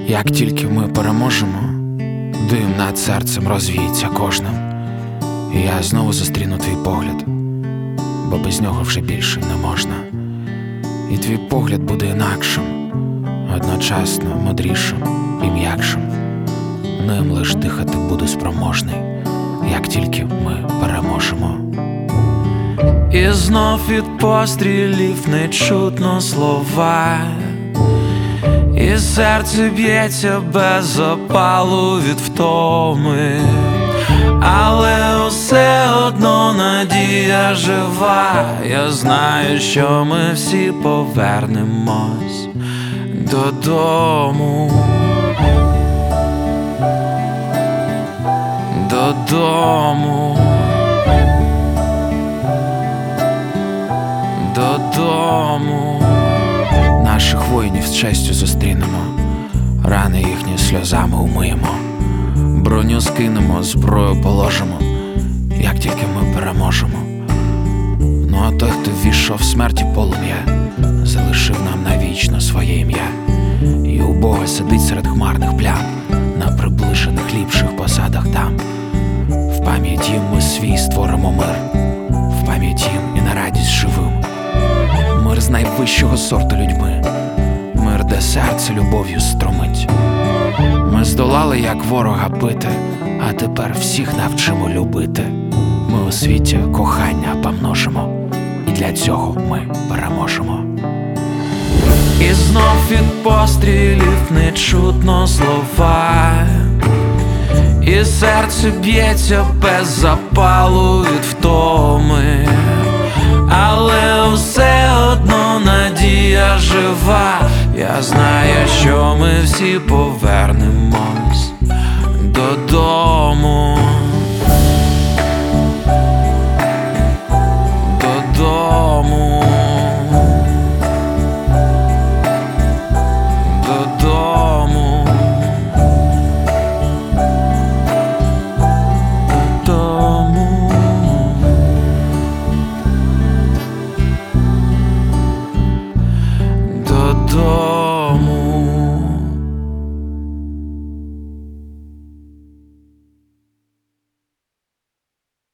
Як тільки ми переможемо, дим над серцем розвіється кожним, і я знову зустріну твій погляд, бо без нього вже більше не можна. І твій погляд буде інакшим, одночасно мудрішим і м'якшим. Ним лиш дихати буду спроможний, як тільки ми переможемо. І знов від пострілів не чутно слова, і серце б'ється без запалу від втоми, але усе одно надія жива. Я знаю, що ми всі повернемось додому. Додому. Додому. Наших воїнів з честю зустрінемо, рани їхні сльозами умиємо, броню скинемо, зброю положимо, як тільки ми переможемо. Ну а той, хто ввійшов смерті полум'я, залишив нам навічно своє ім'я, і убого сидить серед хмарних плям на приближених ліпших посадах там. В пам'ять їм ми свій створимо мир, в пам'ять їм і на радість живим. Мир з найвищого сорту людьми, мир, де серце любов'ю струмить. Ми здолали, як ворога бити, а тепер всіх навчимо любити. Ми у світі кохання помножимо, і для цього ми переможемо. І знов від пострілів не чутно слова, і серце б'ється без запалу від втоми, але усе одно надія жива. Я знаю, що ми всі повернемось додому.